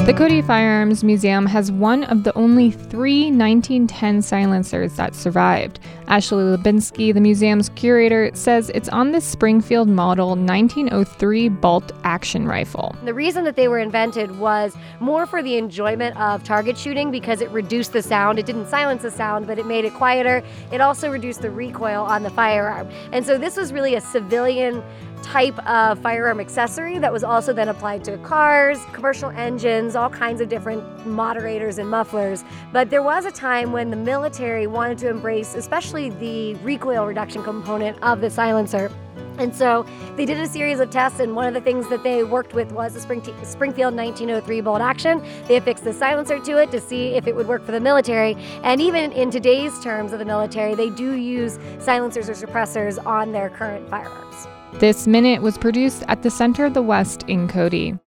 The Cody Firearms Museum has one of the only 3 1910 silencers that survived. Ashley Lubinsky, the museum's curator, says it's on the Springfield Model 1903 bolt action rifle. The reason that they were invented was more for the enjoyment of target shooting because it reduced the sound. It didn't silence the sound, but it made it quieter. It also reduced the recoil on the firearm. And so this was really a civilian type of firearm accessory that was also then applied to cars, commercial engines, all kinds of different moderators and mufflers. But there was a time when the military wanted to embrace especially the recoil reduction component of the silencer. And so they did a series of tests, and one of the things that they worked with was the Springfield 1903 bolt action. They affixed the silencer to it to see if it would work for the military. And even in today's terms of the military, they do use silencers or suppressors on their current firearms. This Minute was produced at the Center of the West in Cody.